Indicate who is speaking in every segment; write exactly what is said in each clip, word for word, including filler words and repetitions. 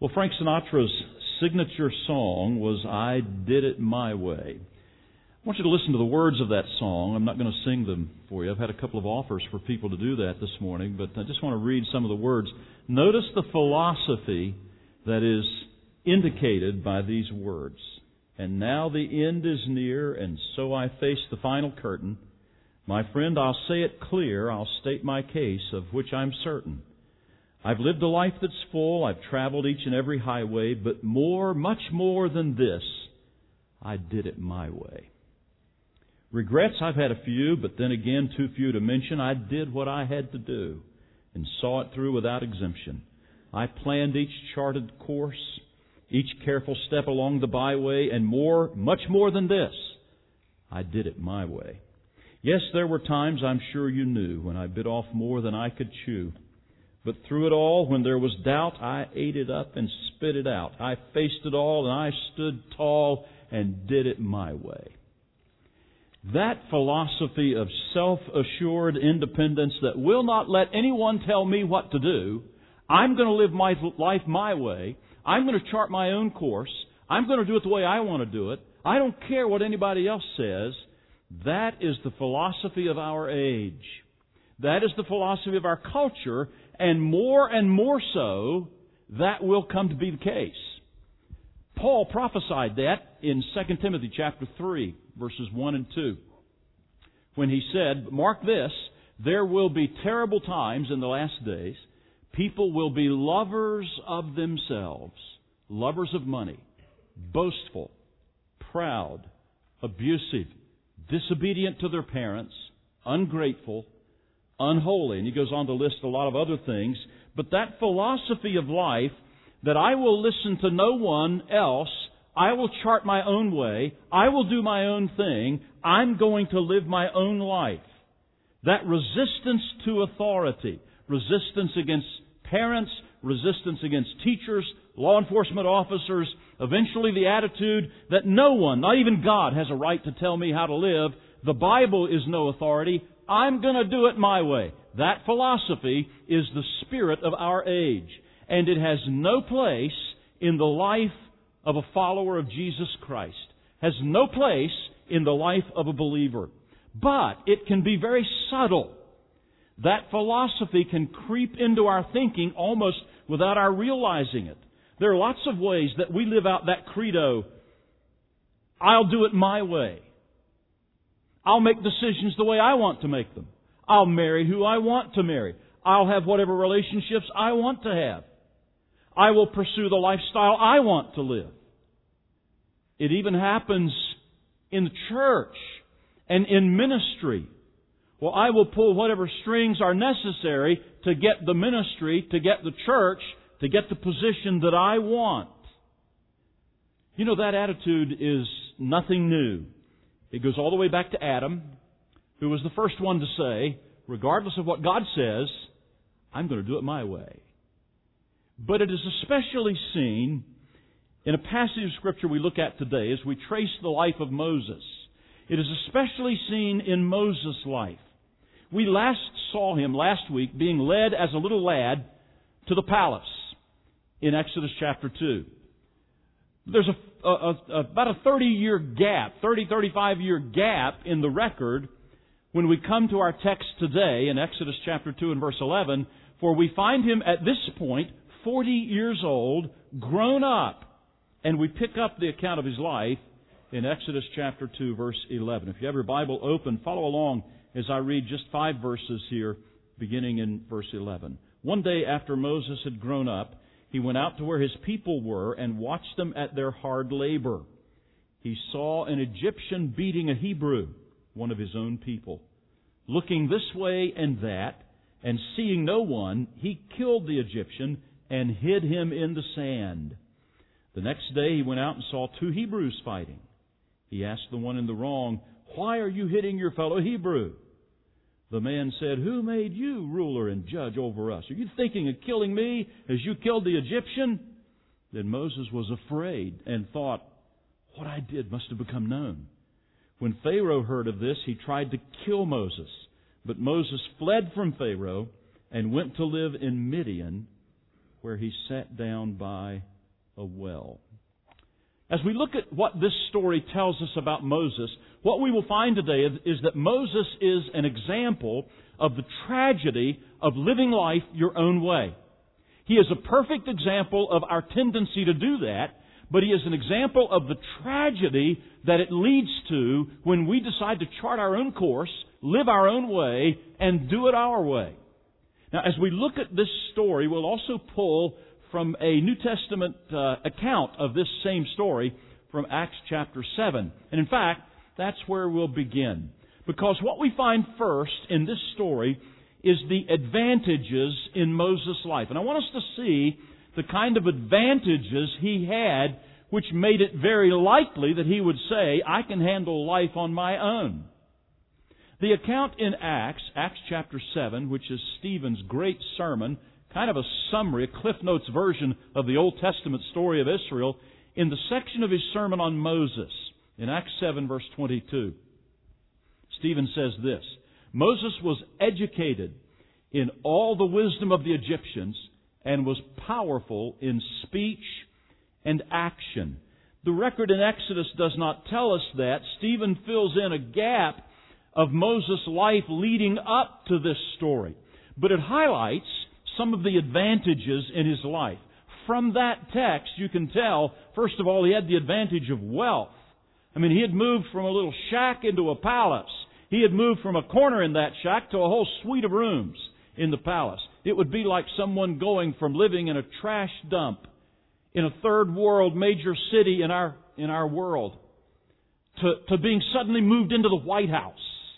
Speaker 1: Well, Frank Sinatra's signature song was I Did It My Way. I want you to listen to the words of that song. I'm not going to sing them for you. I've had a couple of offers for people to do that this morning, but I just want to read some of the words. Notice the philosophy that is indicated by these words. And now the end is near, and so I face the final curtain. My friend, I'll say it clear, I'll state my case, of which I'm certain. I've lived a life that's full, I've traveled each and every highway, but more, much more than this, I did it my way. Regrets, I've had a few, but then again too few to mention. I did what I had to do and saw it through without exemption. I planned each charted course, each careful step along the byway, and more, much more than this, I did it my way. Yes, there were times, I'm sure you knew, when I bit off more than I could chew. But through it all, when there was doubt, I ate it up and spit it out. I faced it all, and I stood tall and did it my way. That philosophy of self-assured independence that will not let anyone tell me what to do, I'm going to live my life my way, I'm going to chart my own course, I'm going to do it the way I want to do it, I don't care what anybody else says, that is the philosophy of our age. That is the philosophy of our culture, and more and more so, that will come to be the case. Paul prophesied that in Second Timothy chapter three, verses one and two, when he said, mark this, there will be terrible times in the last days. People will be lovers of themselves, lovers of money, boastful, proud, abusive, disobedient to their parents, ungrateful, unholy. And he goes on to list a lot of other things. But that philosophy of life, that I will listen to no one else, I will chart my own way, I will do my own thing, I'm going to live my own life. That resistance to authority, resistance against parents, resistance against teachers, law enforcement officers, eventually the attitude that no one, not even God, has a right to tell me how to live. The Bible is no authority. I'm going to do it my way. That philosophy is the spirit of our age. And it has no place in the life of a follower of Jesus Christ. Has no place in the life of a believer. But it can be very subtle. That philosophy can creep into our thinking almost without our realizing it. There are lots of ways that we live out that credo. I'll do it my way. I'll make decisions the way I want to make them. I'll marry who I want to marry. I'll have whatever relationships I want to have. I will pursue the lifestyle I want to live. It even happens in the church and in ministry. Well, I will pull whatever strings are necessary to get the ministry, to get the church, to get the position that I want. You know, that attitude is nothing new. It goes all the way back to Adam, who was the first one to say, regardless of what God says, I'm going to do it my way. But it is especially seen in a passage of Scripture we look at today as we trace the life of Moses. It is especially seen in Moses' life. We last saw him last week being led as a little lad to the palace in Exodus chapter two. There's a, a, a, about a thirty-year gap, thirty, thirty-five-year gap in the record when we come to our text today in Exodus chapter two and verse eleven, for we find him at this point forty years old, grown up. And we pick up the account of his life in Exodus chapter two, verse eleven. If you have your Bible open, follow along as I read just five verses here, beginning in verse eleven. One day after Moses had grown up, he went out to where his people were and watched them at their hard labor. He saw an Egyptian beating a Hebrew, one of his own people. Looking this way and that, and seeing no one, he killed the Egyptian and hid him in the sand. The next day he went out and saw two Hebrews fighting. He asked the one in the wrong, "Why are you hitting your fellow Hebrew?" The man said, "Who made you ruler and judge over us? Are you thinking of killing me as you killed the Egyptian?" Then Moses was afraid and thought, "What I did must have become known." When Pharaoh heard of this, he tried to kill Moses. But Moses fled from Pharaoh and went to live in Midian, where he sat down by a well. As we look at what this story tells us about Moses, what we will find today is that Moses is an example of the tragedy of living life your own way. He is a perfect example of our tendency to do that, but he is an example of the tragedy that it leads to when we decide to chart our own course, live our own way, and do it our way. Now, as we look at this story, we'll also pull from a New Testament uh, account of this same story from Acts chapter seven. And in fact, that's where we'll begin. Because what we find first in this story is the advantages in Moses' life. And I want us to see the kind of advantages he had, which made it very likely that he would say, I can handle life on my own. The account in Acts, Acts chapter seven, which is Stephen's great sermon, kind of a summary, a Cliff Notes version of the Old Testament story of Israel, in the section of his sermon on Moses, in Acts seven, verse twenty-two. Stephen says this, Moses was educated in all the wisdom of the Egyptians and was powerful in speech and action. The record in Exodus does not tell us that. Stephen fills in a gap of Moses' life leading up to this story. But it highlights some of the advantages in his life. From that text, you can tell, first of all, he had the advantage of wealth. I mean, he had moved from a little shack into a palace. He had moved from a corner in that shack to a whole suite of rooms in the palace. It would be like someone going from living in a trash dump in a third world major city in our in our world to, to being suddenly moved into the White House.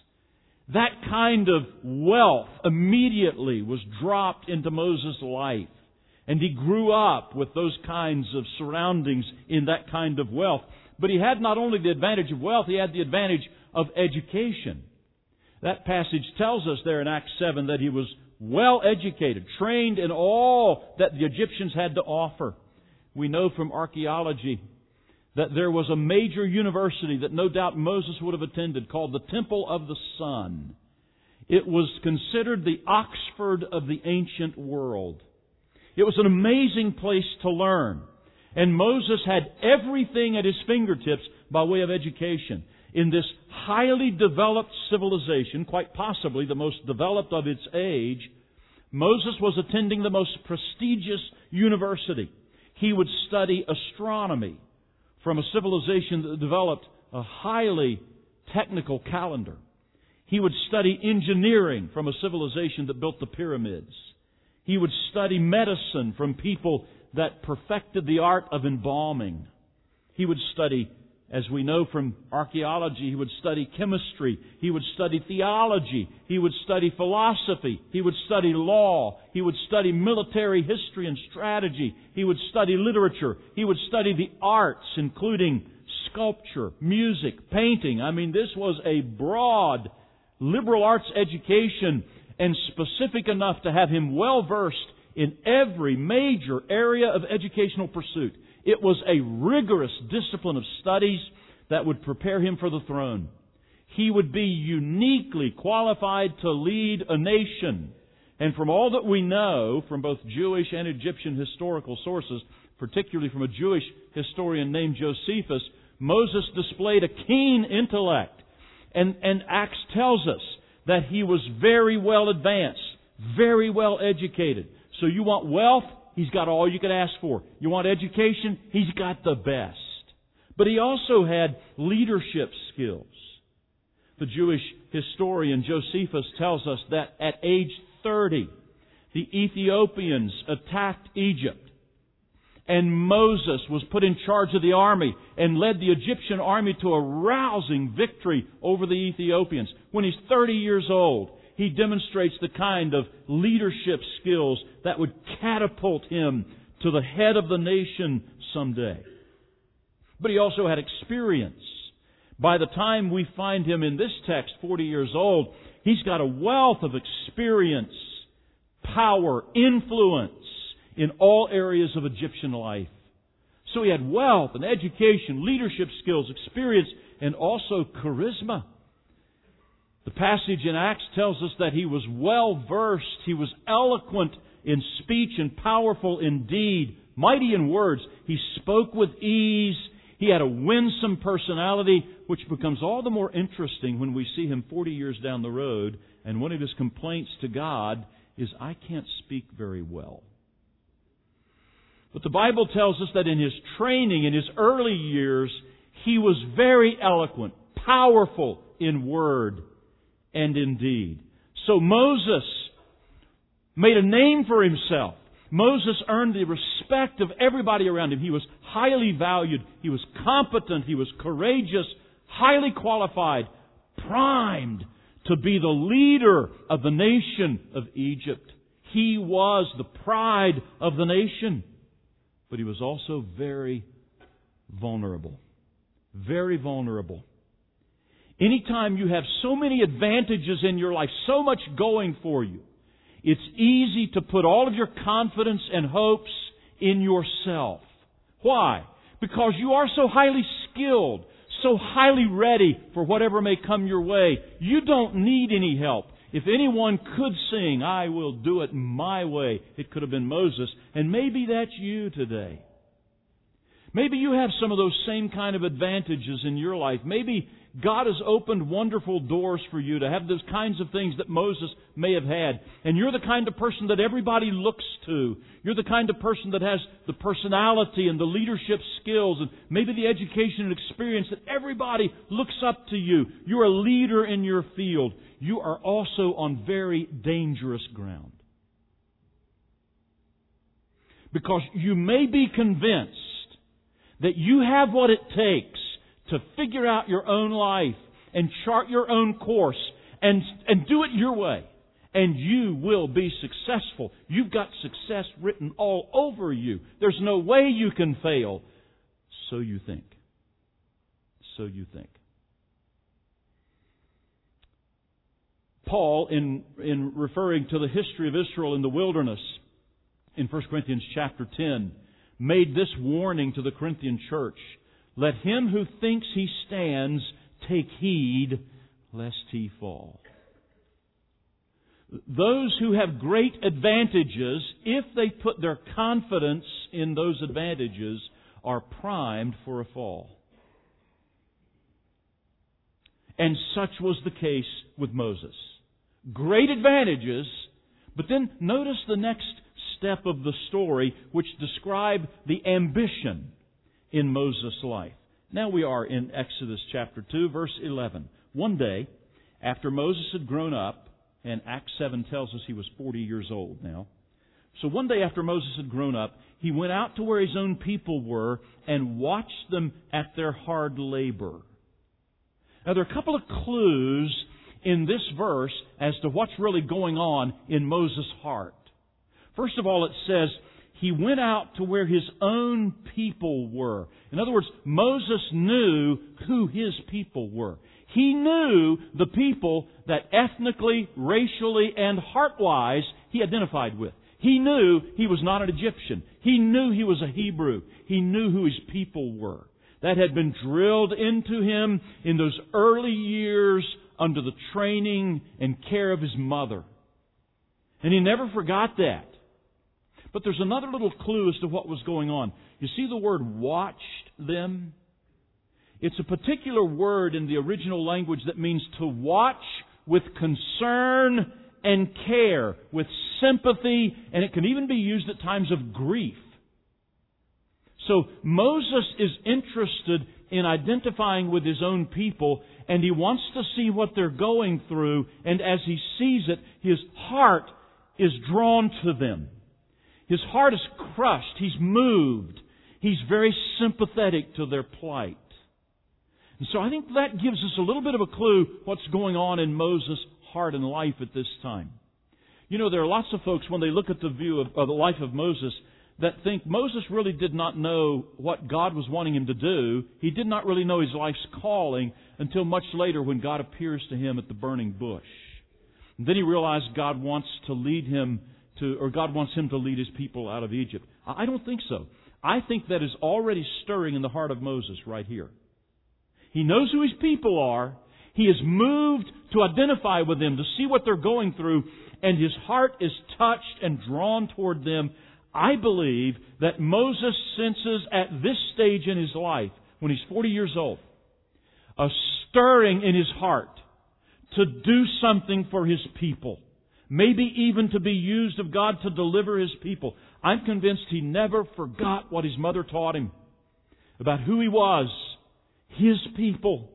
Speaker 1: That kind of wealth immediately was dropped into Moses' life. And he grew up with those kinds of surroundings in that kind of wealth. But he had not only the advantage of wealth, he had the advantage of education. That passage tells us there in Acts seven that he was well educated, trained in all that the Egyptians had to offer. We know from archaeology that there was a major university that no doubt Moses would have attended called the Temple of the Sun. It was considered the Oxford of the ancient world. It was an amazing place to learn. And Moses had everything at his fingertips by way of education. In this highly developed civilization, quite possibly the most developed of its age, Moses was attending the most prestigious university. He would study astronomy from a civilization that developed a highly technical calendar. He would study engineering from a civilization that built the pyramids. He would study medicine from people that perfected the art of embalming. He would study, as we know from archaeology, he would study chemistry. He would study theology. He would study philosophy. He would study law. He would study military history and strategy. He would study literature. He would study the arts, including sculpture, music, painting. I mean, this was a broad liberal arts education and specific enough to have him well versed in every major area of educational pursuit. It was a rigorous discipline of studies that would prepare him for the throne. He would be uniquely qualified to lead a nation. And from all that we know from both Jewish and Egyptian historical sources, particularly from a Jewish historian named Josephus, Moses displayed a keen intellect. And, and Acts tells us that he was very well advanced, very well educated. So you want wealth? He's got all you could ask for. You want education? He's got the best. But he also had leadership skills. The Jewish historian Josephus tells us that at age thirty, the Ethiopians attacked Egypt. And Moses was put in charge of the army and led the Egyptian army to a rousing victory over the Ethiopians. When he's thirty years old, he demonstrates the kind of leadership skills that would catapult him to the head of the nation someday. But he also had experience. By the time we find him in this text, forty years old, he's got a wealth of experience, power, influence in all areas of Egyptian life. So he had wealth and education, leadership skills, experience, and also charisma. The passage in Acts tells us that he was well versed, he was eloquent in speech and powerful in deed, mighty in words. He spoke with ease. He had a winsome personality, which becomes all the more interesting when we see him forty years down the road, and one of his complaints to God is, I can't speak very well. But the Bible tells us that in his training, in his early years, he was very eloquent, powerful in word and in deed. So Moses made a name for himself. Moses earned the respect of everybody around him. He was highly valued. He was competent. He was courageous, highly qualified, primed to be the leader of the nation of Egypt. He was the pride of the nation. But he was also very vulnerable. Very vulnerable. Anytime you have so many advantages in your life, so much going for you, it's easy to put all of your confidence and hopes in yourself. Why? Because you are so highly skilled, so highly ready for whatever may come your way. You don't need any help. If anyone could sing, I will do it my way, it could have been Moses. And maybe that's you today. Maybe you have some of those same kind of advantages in your life. Maybe God has opened wonderful doors for you to have those kinds of things that Moses may have had. And you're the kind of person that everybody looks to. You're the kind of person that has the personality and the leadership skills and maybe the education and experience that everybody looks up to you. You're a leader in your field. You are also on very dangerous ground. Because you may be convinced that you have what it takes to figure out your own life and chart your own course and, and do it your way. And you will be successful. You've got success written all over you. There's no way you can fail. So you think. So you think. Paul, in, in referring to the history of Israel in the wilderness, in First Corinthians chapter ten, made this warning to the Corinthian church. Let him who thinks he stands take heed lest he fall. Those who have great advantages, if they put their confidence in those advantages, are primed for a fall. And such was the case with Moses. Great advantages, but then notice the next step of the story which describe the ambition in Moses' life. Now we are in Exodus chapter two, verse eleven. One day, after Moses had grown up, and Acts seven tells us he was forty years old now. So one day after Moses had grown up, he went out to where his own people were and watched them at their hard labor. Now there are a couple of clues in this verse as to what's really going on in Moses' heart. First of all, it says, he went out to where his own people were. In other words, Moses knew who his people were. He knew the people that ethnically, racially, and heart-wise he identified with. He knew he was not an Egyptian. He knew he was a Hebrew. He knew who his people were. That had been drilled into him in those early years under the training and care of his mother. And he never forgot that. But there's another little clue as to what was going on. You see the word watched them? It's a particular word in the original language that means to watch with concern and care, with sympathy, and it can even be used at times of grief. So Moses is interested in identifying with his own people, and he wants to see what they're going through, and as he sees it, his heart is drawn to them. His heart is crushed. He's moved. He's very sympathetic to their plight. And so I think that gives us a little bit of a clue what's going on in Moses' heart and life at this time. You know, there are lots of folks, when they look at the view of, of the life of Moses, that think Moses really did not know what God was wanting him to do. He did not really know his life's calling until much later when God appears to him at the burning bush. And then he realized God wants to lead him to, or God wants him to lead his people out of Egypt. I don't think so. I think that is already stirring in the heart of Moses right here. He knows who his people are. He is moved to identify with them, to see what they're going through, and his heart is touched and drawn toward them. I believe that Moses senses at this stage in his life, when he's forty years old, a stirring in his heart to do something for his people. Maybe even to be used of God to deliver His people. I'm convinced he never forgot what his mother taught him about who he was, His people,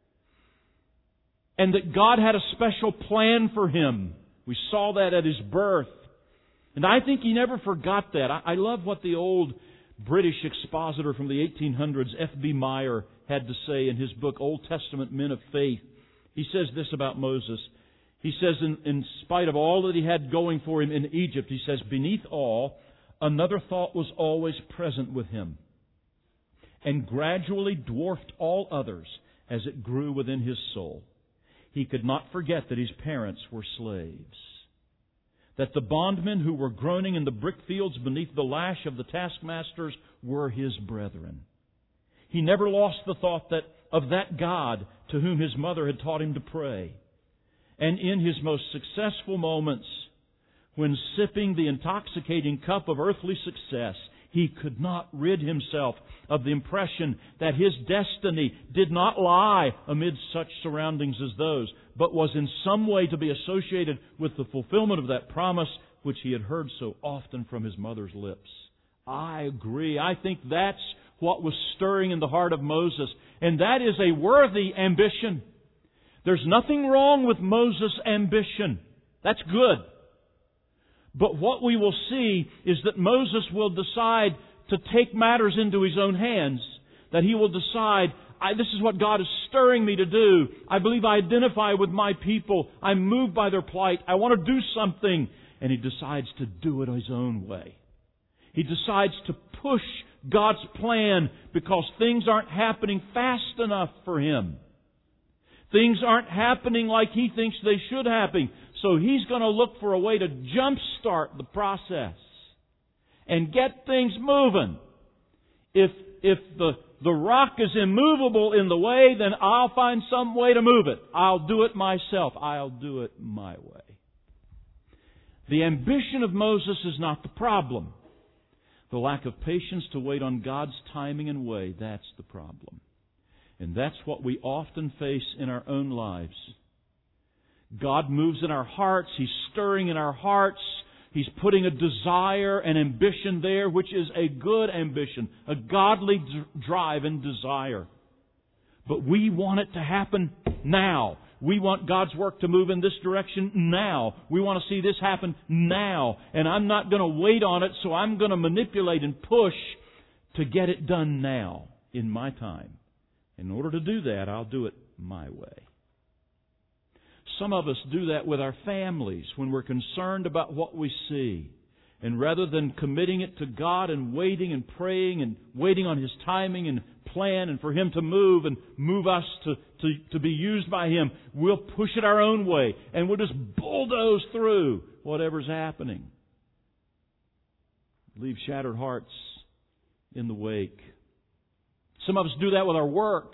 Speaker 1: and that God had a special plan for him. We saw that at his birth. And I think he never forgot that. I love what the old British expositor from the eighteen hundreds, F B Meyer, had to say in his book, Old Testament Men of Faith. He says this about Moses. He says, in, in spite of all that he had going for him in Egypt, he says, beneath all, another thought was always present with him, and gradually dwarfed all others as it grew within his soul. He could not forget that his parents were slaves, that the bondmen who were groaning in the brick fields beneath the lash of the taskmasters were his brethren. He never lost the thought that of that God to whom his mother had taught him to pray. And in his most successful moments, when sipping the intoxicating cup of earthly success, he could not rid himself of the impression that his destiny did not lie amid such surroundings as those, but was in some way to be associated with the fulfillment of that promise which he had heard so often from his mother's lips. I agree. I think that's what was stirring in the heart of Moses. And that is a worthy ambition. There's nothing wrong with Moses' ambition. That's good. But what we will see is that Moses will decide to take matters into his own hands. That he will decide, I, this is what God is stirring me to do. I believe I identify with my people. I'm moved by their plight. I want to do something. And he decides to do it his own way. He decides to push God's plan because things aren't happening fast enough for him. Things aren't happening like he thinks they should happen. So he's going to look for a way to jumpstart the process and get things moving. If if the, the rock is immovable in the way, then I'll find some way to move it. I'll do it myself. I'll do it my way. The ambition of Moses is not the problem. The lack of patience to wait on God's timing and way, that's the problem. And that's what we often face in our own lives. God moves in our hearts. He's stirring in our hearts. He's putting a desire and ambition there, which is a good ambition, a godly drive and desire. But we want it to happen now. We want God's work to move in this direction now. We want to see this happen now. And I'm not going to wait on it, so I'm going to manipulate and push to get it done now in my time. In order to do that, I'll do it my way. Some of us do that with our families when we're concerned about what we see. And rather than committing it to God and waiting and praying and waiting on His timing and plan and for Him to move and move us to, to, to be used by Him, we'll push it our own way and we'll just bulldoze through whatever's happening. Leave shattered hearts in the wake. Some of us do that with our work.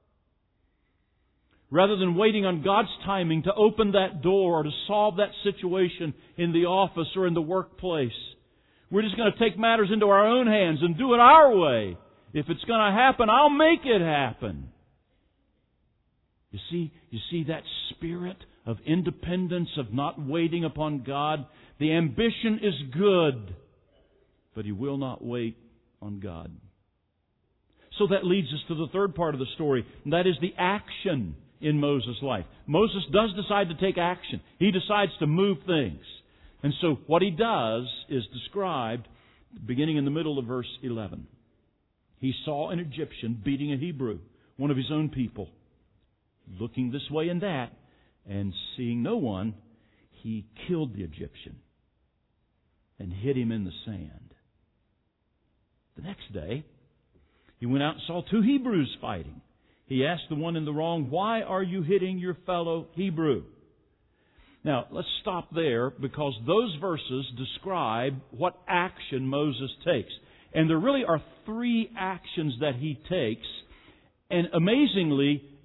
Speaker 1: Rather than waiting on God's timing to open that door or to solve that situation in the office or in the workplace, we're just going to take matters into our own hands and do it our way. If it's going to happen, I'll make it happen. You see, you see that spirit of independence, of not waiting upon God? The ambition is good, but he will not wait on God. So that leads us to the third part of the story, and that is the action in Moses' life. Moses does decide to take action. He decides to move things. And so what he does is described beginning in the middle of verse eleven. He saw an Egyptian beating a Hebrew, one of his own people. Looking this way and that, and seeing no one, he killed the Egyptian and hid him in the sand. The next day, he went out and saw two Hebrews fighting. He asked the one in the wrong, "Why are you hitting your fellow Hebrew?" Now, let's stop there because those verses describe what action Moses takes. And there really are three actions that he takes. And amazingly,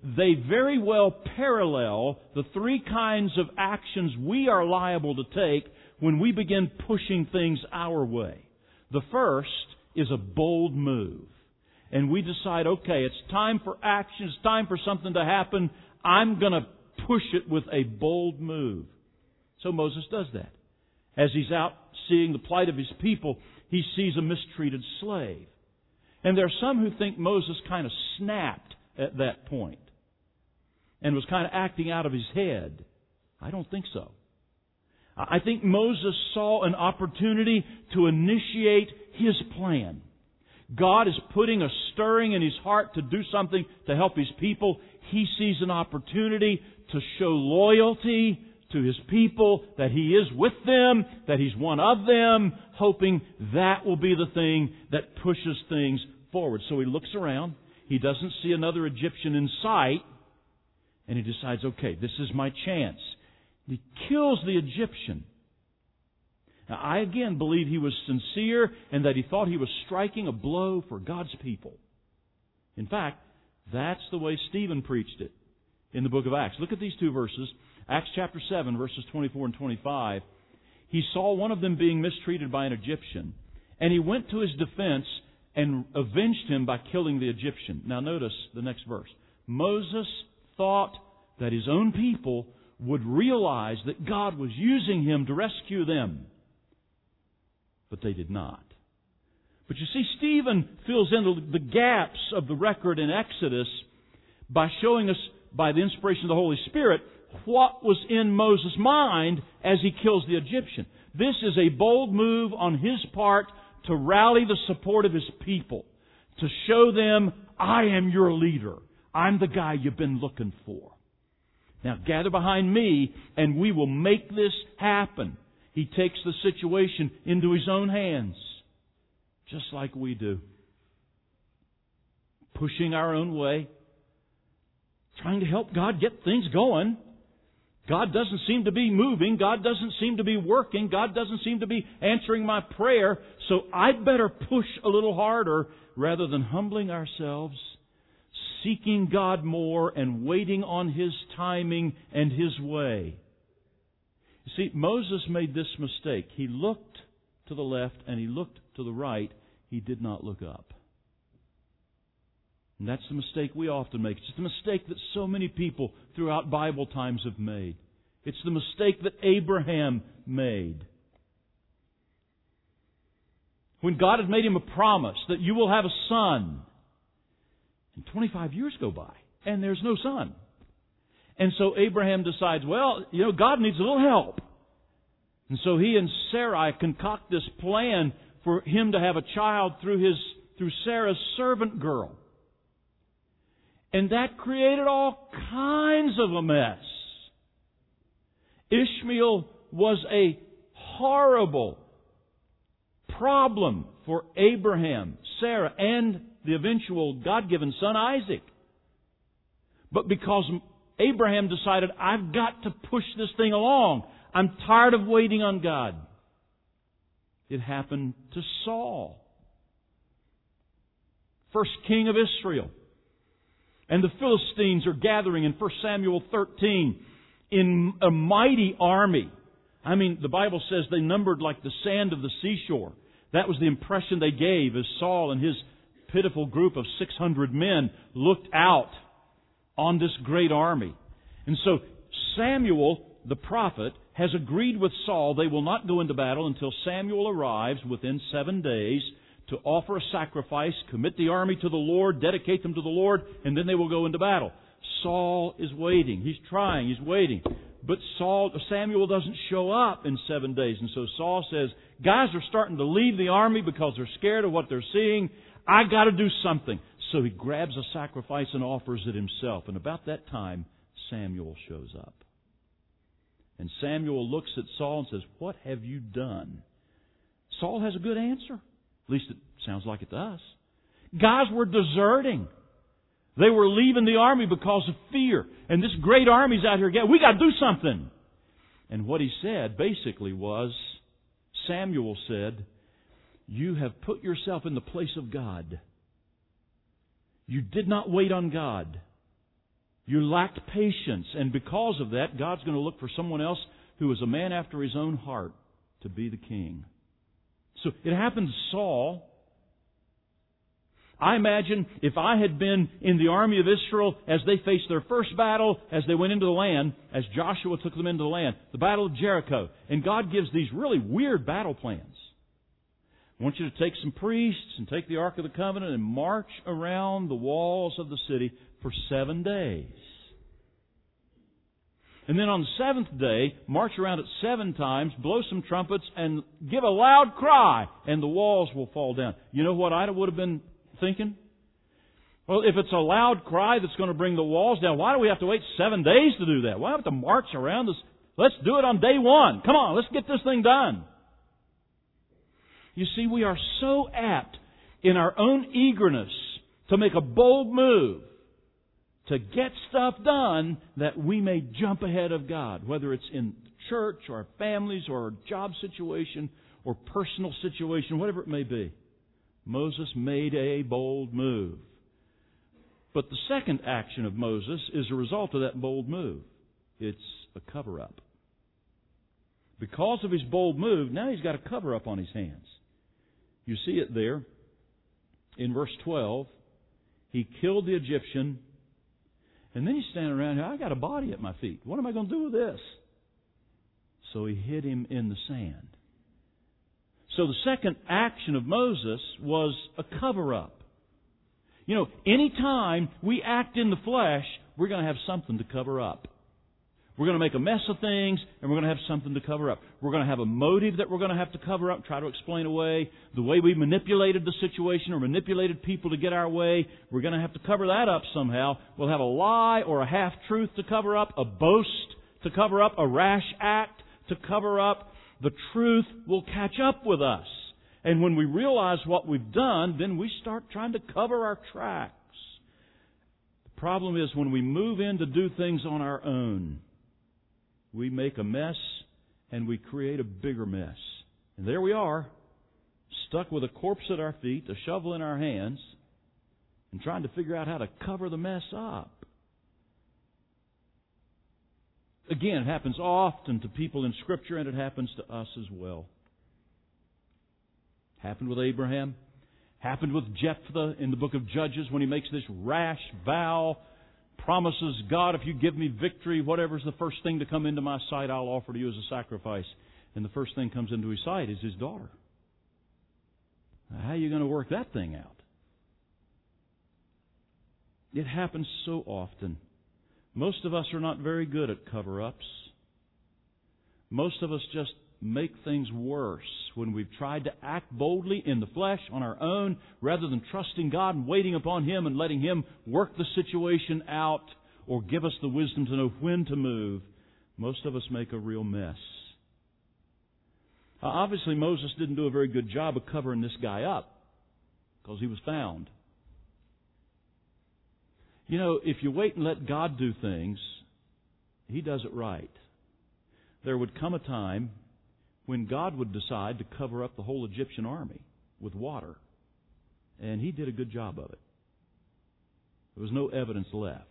Speaker 1: they very well parallel the three kinds of actions we are liable to take when we begin pushing things our way. The first is a bold move. And we decide, okay, it's time for action, it's time for something to happen. I'm going to push it with a bold move. So Moses does that. As he's out seeing the plight of his people, he sees a mistreated slave. And there are some who think Moses kind of snapped at that point and was kind of acting out of his head. I don't think so. I think Moses saw an opportunity to initiate his plan. God is putting a stirring in his heart to do something to help his people. He sees an opportunity to show loyalty to his people, that he is with them, that he's one of them, hoping that will be the thing that pushes things forward. So he looks around. He doesn't see another Egyptian in sight. And he decides, okay, this is my chance. He kills the Egyptian. Now, I again believe he was sincere and that he thought he was striking a blow for God's people. In fact, that's the way Stephen preached it in the book of Acts. Look at these two verses. Acts chapter seven, verses twenty-four and twenty-five. He saw one of them being mistreated by an Egyptian, and he went to his defense and avenged him by killing the Egyptian. Now notice the next verse. Moses thought that his own people would realize that God was using him to rescue them. But they did not. But you see, Stephen fills in the gaps of the record in Exodus by showing us, by the inspiration of the Holy Spirit, what was in Moses' mind as he kills the Egyptian. This is a bold move on his part to rally the support of his people, to show them, I am your leader. I'm the guy you've been looking for. Now gather behind me and we will make this happen. He takes the situation into his own hands, just like we do. Pushing our own way, trying to help God get things going. God doesn't seem to be moving. God doesn't seem to be working. God doesn't seem to be answering my prayer. So I'd better push a little harder rather than humbling ourselves, seeking God more and waiting on His timing and His way. You see, Moses made this mistake. He looked to the left and he looked to the right. He did not look up. And that's the mistake we often make. It's the mistake that so many people throughout Bible times have made. It's the mistake that Abraham made. When God had made him a promise that you will have a son, and twenty-five years go by, and there's no son. And so Abraham decides, well, you know, God needs a little help. And so he and Sarai concoct this plan for him to have a child through his through Sarah's servant girl. And that created all kinds of a mess. Ishmael was a horrible problem for Abraham, Sarah, and the eventual God-given son Isaac. But because Abraham decided, I've got to push this thing along, I'm tired of waiting on God, it happened to Saul, first king of Israel. And the Philistines are gathering in First Samuel thirteen in a mighty army. I mean, the Bible says they numbered like the sand of the seashore. That was the impression they gave as Saul and his pitiful group of six hundred men looked out on this great army. And so Samuel, the prophet, has agreed with Saul they will not go into battle until Samuel arrives within seven days to offer a sacrifice, commit the army to the Lord, dedicate them to the Lord, and then they will go into battle. Saul is waiting. He's trying. He's waiting. But Saul, Samuel doesn't show up in seven days. And so Saul says, guys are starting to leave the army because they're scared of what they're seeing. I got to do something. So he grabs a sacrifice and offers it himself. And about that time, Samuel shows up. And Samuel looks at Saul and says, what have you done? Saul has a good answer. At least it sounds like it to us. Guys were deserting. They were leaving the army because of fear. And this great army's out here again. We got to do something. And what he said basically was, Samuel said, you have put yourself in the place of God. You did not wait on God. You lacked patience, and because of that, God's going to look for someone else who is a man after His own heart to be the king. So it happened to Saul. I imagine if I had been in the army of Israel as they faced their first battle, as they went into the land, as Joshua took them into the land, the battle of Jericho, and God gives these really weird battle plans. I want you to take some priests and take the Ark of the Covenant and march around the walls of the city for seven days. And then on the seventh day, march around it seven times, blow some trumpets, and give a loud cry, and the walls will fall down. You know what I would have been thinking? Well, if it's a loud cry that's going to bring the walls down, why do we have to wait seven days to do that? Why do we have to march around this? Let's do it on day one. Come on, let's get this thing done. You see, we are so apt in our own eagerness to make a bold move, to get stuff done, that we may jump ahead of God, whether it's in church or our families or our job situation or personal situation, whatever it may be. Moses made a bold move. But the second action of Moses is a result of that bold move. It's a cover-up. Because of his bold move, now he's got a cover-up on his hands. You see it there in verse twelve. He killed the Egyptian, and then he's standing around here, I got a body at my feet. What am I going to do with this? So he hid him in the sand. So the second action of Moses was a cover-up. You know, any time we act in the flesh, we're going to have something to cover up. We're going to make a mess of things, and we're going to have something to cover up. We're going to have a motive that we're going to have to cover up, try to explain away. The way we manipulated the situation or manipulated people to get our way, we're going to have to cover that up somehow. We'll have a lie or a half-truth to cover up, a boast to cover up, a rash act to cover up. The truth will catch up with us. And when we realize what we've done, then we start trying to cover our tracks. The problem is when we move in to do things on our own, we make a mess and we create a bigger mess. And there we are, stuck with a corpse at our feet, a shovel in our hands, and trying to figure out how to cover the mess up. Again, it happens often to people in Scripture, and it happens to us as well. Happened with Abraham. Happened with Jephthah in the book of Judges when he makes this rash vow, promises God, if you give me victory, whatever's the first thing to come into my sight, I'll offer to you as a sacrifice. And the first thing comes into his sight is his daughter. Now, how are you going to work that thing out? It happens so often. Most of us are not very good at cover-ups. Most of us just make things worse when we've tried to act boldly in the flesh on our own rather than trusting God and waiting upon Him and letting Him work the situation out or give us the wisdom to know when to move. Most of us make a real mess. Uh, obviously, Moses didn't do a very good job of covering this guy up because he was found. You know, if you wait and let God do things, He does it right. There would come a time when God would decide to cover up the whole Egyptian army with water. And He did a good job of it. There was no evidence left.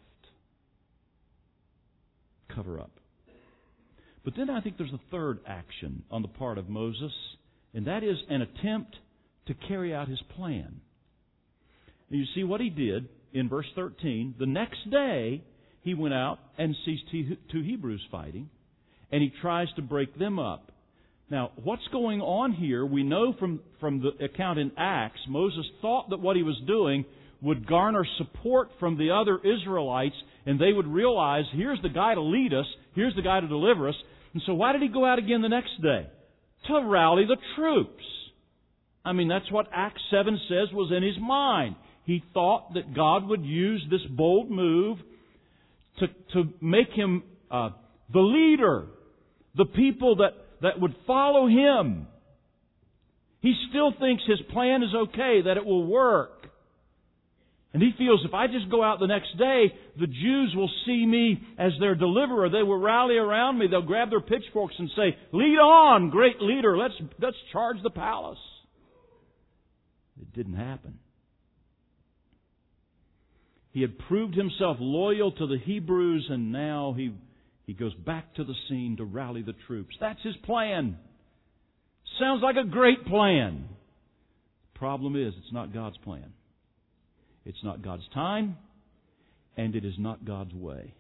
Speaker 1: Cover up. But then I think there's a third action on the part of Moses, and that is an attempt to carry out his plan. And you see what he did in verse thirteen. The next day, he went out and sees two Hebrews fighting, and he tries to break them up. Now, what's going on here, we know from, from the account in Acts, Moses thought that what he was doing would garner support from the other Israelites, and they would realize, here's the guy to lead us, here's the guy to deliver us. And so why did he go out again the next day? To rally the troops. I mean, that's what Acts seven says was in his mind. He thought that God would use this bold move to, to make him uh, the leader, the people that that would follow him. He still thinks his plan is okay, that it will work. And he feels if I just go out the next day, the Jews will see me as their deliverer. They will rally around me. They'll grab their pitchforks and say, lead on, great leader. Let's, let's charge the palace. It didn't happen. He had proved himself loyal to the Hebrews, and now he, he goes back to the scene to rally the troops. That's his plan. Sounds like a great plan. Problem is, it's not God's plan. It's not God's time, and it is not God's way.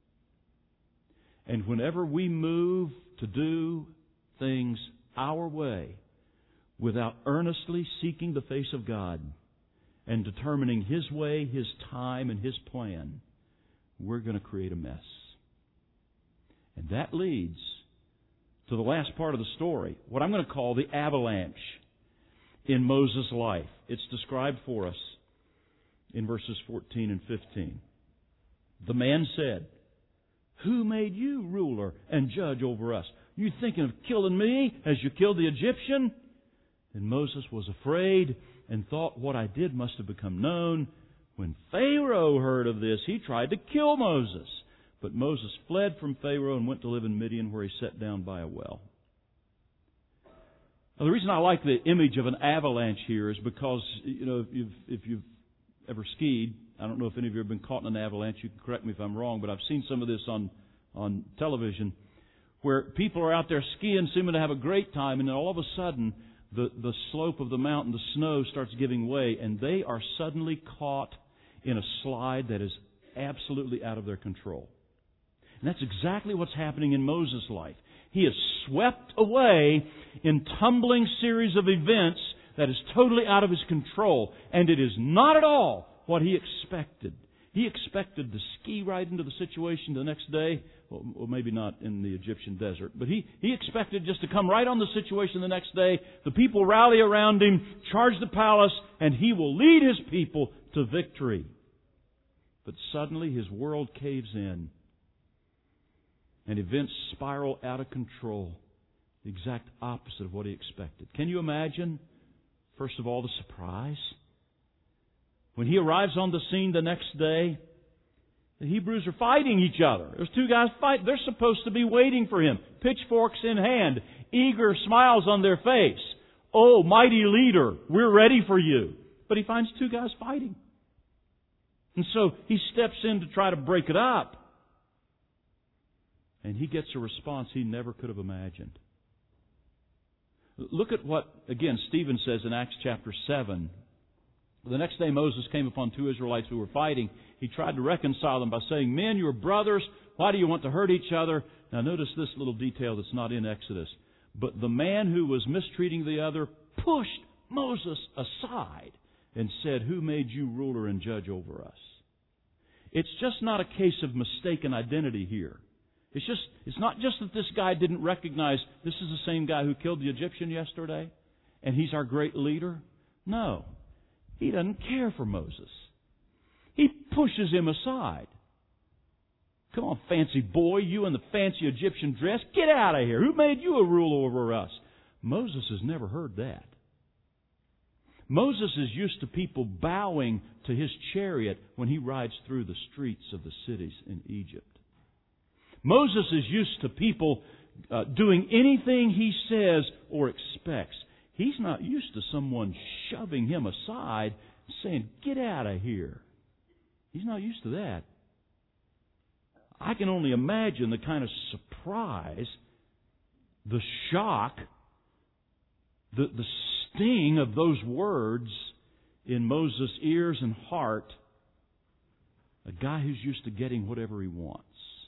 Speaker 1: And whenever we move to do things our way, without earnestly seeking the face of God and determining His way, His time, and His plan, we're going to create a mess. And that leads to the last part of the story, what I'm going to call the avalanche in Moses' life. It's described for us in verses fourteen and fifteen. The man said, "Who made you ruler and judge over us? You thinking of killing me as you killed the Egyptian?" And Moses was afraid and thought what I did must have become known. When Pharaoh heard of this, he tried to kill Moses. But Moses fled from Pharaoh and went to live in Midian, where he sat down by a well. Now, the reason I like the image of an avalanche here is because, you know, if you've, if you've ever skied, I don't know if any of you have been caught in an avalanche. You can correct me if I'm wrong, but I've seen some of this on, on television, where people are out there skiing, seeming to have a great time, and then all of a sudden, the, the slope of the mountain, the snow starts giving way, and they are suddenly caught in a slide that is absolutely out of their control. And that's exactly what's happening in Moses' life. He is swept away in tumbling series of events that is totally out of his control. And it is not at all what he expected. He expected to ski right into the situation the next day. Well, well, maybe not in the Egyptian desert. But he, he expected just to come right on the situation the next day. The people rally around him, charge the palace, and he will lead his people to victory. But suddenly his world caves in. And events spiral out of control. The exact opposite of what he expected. Can you imagine, first of all, the surprise? When he arrives on the scene the next day, the Hebrews are fighting each other. There's two guys fighting. They're supposed to be waiting for him, pitchforks in hand, eager smiles on their face. "Oh, mighty leader, we're ready for you." But he finds two guys fighting. And so he steps in to try to break it up. And he gets a response he never could have imagined. Look at what, again, Stephen says in Acts chapter seven. The next day Moses came upon two Israelites who were fighting. He tried to reconcile them by saying, "Men, you are brothers. Why do you want to hurt each other?" Now notice this little detail that's not in Exodus. But the man who was mistreating the other pushed Moses aside and said, "Who made you ruler and judge over us?" It's just not a case of mistaken identity here. It's just, it's not just that this guy didn't recognize this is the same guy who killed the Egyptian yesterday and he's our great leader. No. He doesn't care for Moses. He pushes him aside. "Come on, fancy boy, you in the fancy Egyptian dress, get out of here. Who made you a ruler over us?" Moses has never heard that. Moses is used to people bowing to his chariot when he rides through the streets of the cities in Egypt. Moses is used to people uh, doing anything he says or expects. He's not used to someone shoving him aside, saying, "Get out of here." He's not used to that. I can only imagine the kind of surprise, the shock, the, the sting of those words in Moses' ears and heart. A guy who's used to getting whatever he wants.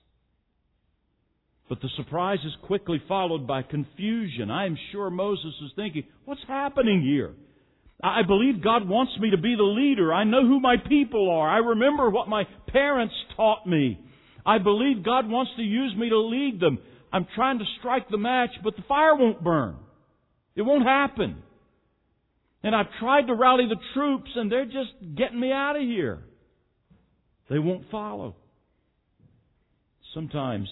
Speaker 1: But the surprise is quickly followed by confusion. I am sure Moses is thinking, what's happening here? I believe God wants me to be the leader. I know who my people are. I remember what my parents taught me. I believe God wants to use me to lead them. I'm trying to strike the match, but the fire won't burn. It won't happen. And I've tried to rally the troops, and they're just getting me out of here. They won't follow. Sometimes,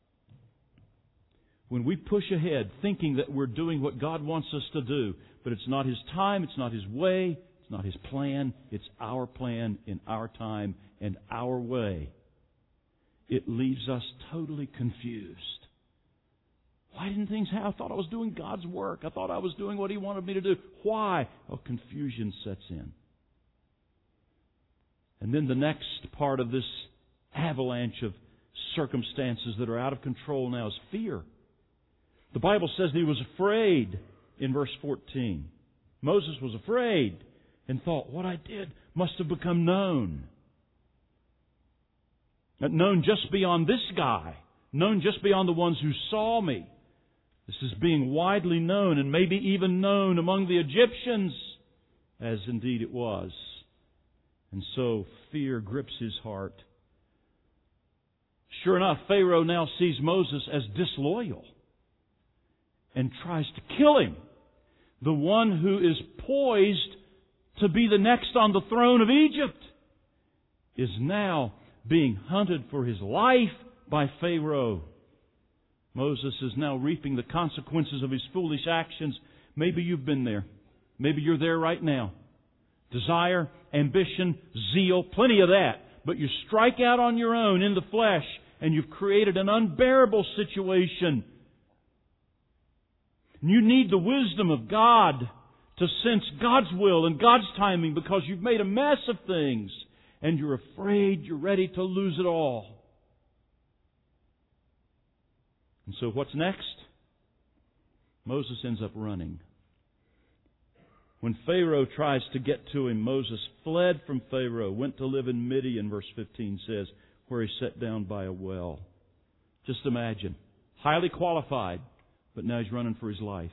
Speaker 1: when we push ahead thinking that we're doing what God wants us to do, but it's not His time, it's not His way, it's not His plan, it's our plan in our time and our way, it leaves us totally confused. Why didn't things happen? I thought I was doing God's work. I thought I was doing what He wanted me to do. Why? Oh, confusion sets in. And then the next part of this avalanche of circumstances that are out of control now is fear. The Bible says that he was afraid in verse fourteen. Moses was afraid and thought, what I did must have become known. Known just beyond this guy. Known just beyond the ones who saw me. This is being widely known and maybe even known among the Egyptians, as indeed it was. And so fear grips his heart. Sure enough, Pharaoh now sees Moses as disloyal and tries to kill him. The one who is poised to be the next on the throne of Egypt is now being hunted for his life by Pharaoh. Moses is now reaping the consequences of his foolish actions. Maybe you've been there. Maybe you're there right now. Desire, ambition, zeal, plenty of that. But you strike out on your own in the flesh and you've created an unbearable situation. You need the wisdom of God to sense God's will and God's timing because you've made a mess of things and you're afraid you're ready to lose it all. And so what's next? Moses ends up running. When Pharaoh tries to get to him, Moses fled from Pharaoh, went to live in Midian, verse fifteen says, where he sat down by a well. Just imagine. Highly qualified, but now he's running for his life.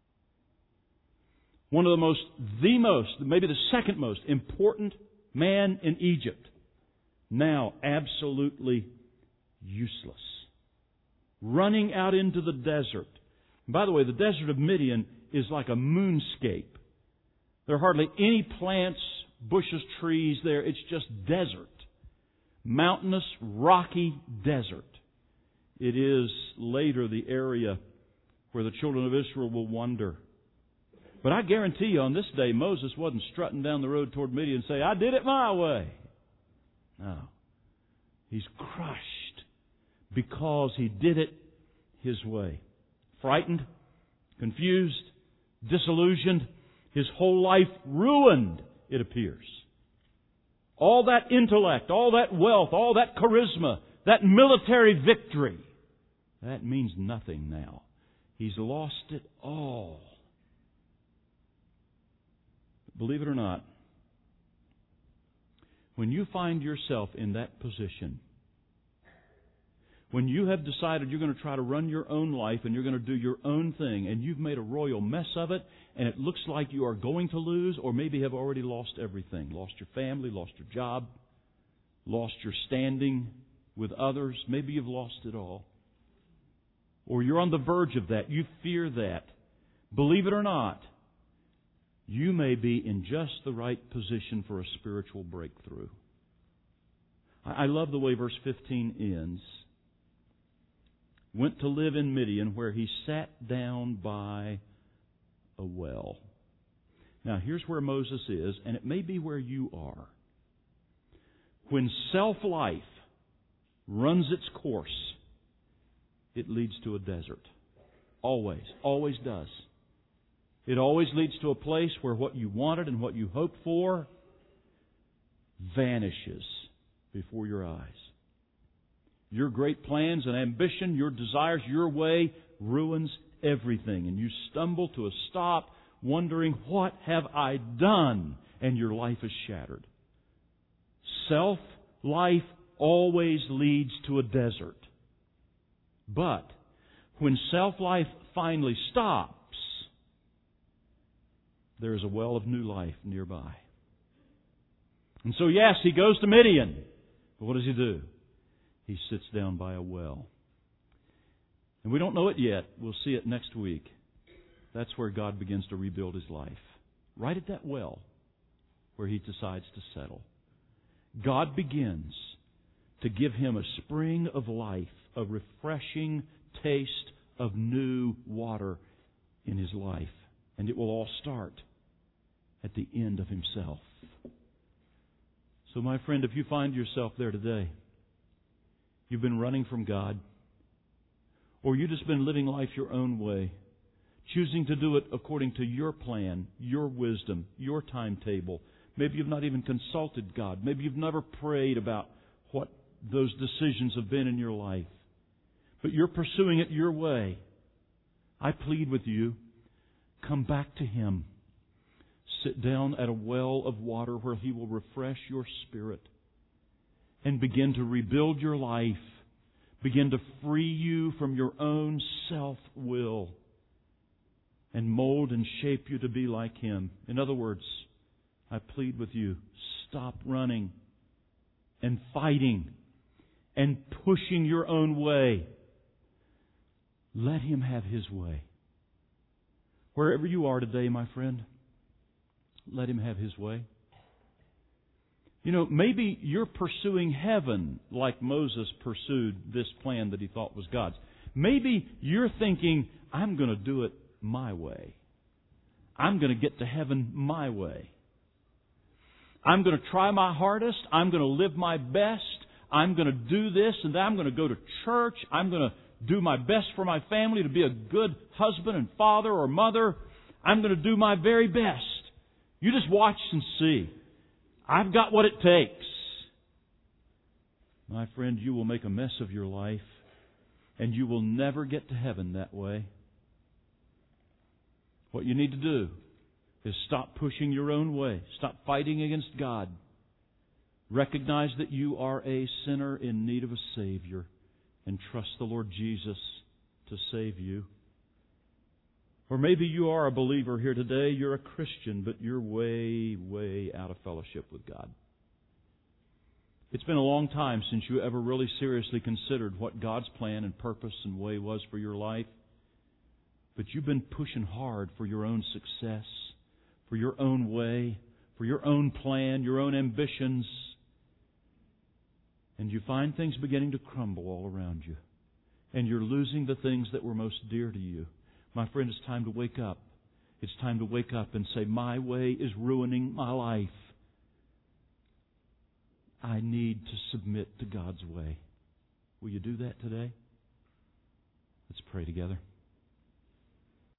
Speaker 1: One of the most, the most, maybe the second most important man in Egypt, now absolutely useless. Running out into the desert. And by the way, the desert of Midian is like a moonscape. There are hardly any plants, bushes, trees there. It's just desert. Mountainous, rocky desert. It is later the area where the children of Israel will wander. But I guarantee you on this day, Moses wasn't strutting down the road toward Midian and say, I did it my way. No. He's crushed because he did it his way. Frightened, confused, disillusioned, his whole life ruined, it appears. All that intellect, all that wealth, all that charisma, that military victory, that means nothing now. He's lost it all. Believe it or not, when you find yourself in that position, when you have decided you're going to try to run your own life and you're going to do your own thing and you've made a royal mess of it and it looks like you are going to lose or maybe have already lost everything, lost your family, lost your job, lost your standing with others, maybe you've lost it all. Or you're on the verge of that, you fear that. Believe it or not, you may be in just the right position for a spiritual breakthrough. I love the way verse fifteen ends. Went to live in Midian where he sat down by a well. Now here's where Moses is, and it may be where you are. When self-life runs its course, it leads to a desert. Always. Always does. It always leads to a place where what you wanted and what you hoped for vanishes before your eyes. Your great plans and ambition, your desires, your way ruins everything. And you stumble to a stop wondering, what have I done? And your life is shattered. Self-life always leads to a desert. But when self-life finally stops, there is a well of new life nearby. And so, yes, he goes to Midian. But what does he do? He sits down by a well. And we don't know it yet. We'll see it next week. That's where God begins to rebuild his life. Right at that well where he decides to settle. God begins to give him a spring of life, a refreshing taste of new water in his life. And it will all start at the end of himself. So, my friend, if you find yourself there today, you've been running from God, or you've just been living life your own way, choosing to do it according to your plan, your wisdom, your timetable. Maybe you've not even consulted God. Maybe you've never prayed about what those decisions have been in your life. But you're pursuing it your way. I plead with you, come back to Him. Sit down at a well of water where He will refresh your spirit and begin to rebuild your life. Begin to free you from your own self-will and mold and shape you to be like Him. In other words, I plead with you, stop running and fighting and pushing your own way. Let Him have His way. Wherever you are today, my friend, let Him have His way. You know, maybe you're pursuing heaven like Moses pursued this plan that he thought was God's. Maybe you're thinking, I'm going to do it my way. I'm going to get to heaven my way. I'm going to try my hardest. I'm going to live my best. I'm going to do this and that. I'm going to go to church. I'm going to do my best for my family to be a good husband and father or mother. I'm going to do my very best. You just watch and see. I've got what it takes. My friend, you will make a mess of your life, and you will never get to heaven that way. What you need to do is stop pushing your own way. Stop fighting against God. Recognize that you are a sinner in need of a Savior, and trust the Lord Jesus to save you. Or maybe you are a believer here today, you're a Christian, but you're way, way out of fellowship with God. It's been a long time since you ever really seriously considered what God's plan and purpose and way was for your life. But you've been pushing hard for your own success, for your own way, for your own plan, your own ambitions. And you find things beginning to crumble all around you. And you're losing the things that were most dear to you. My friend, it's time to wake up. It's time to wake up and say, my way is ruining my life. I need to submit to God's way. Will you do that today? Let's pray together.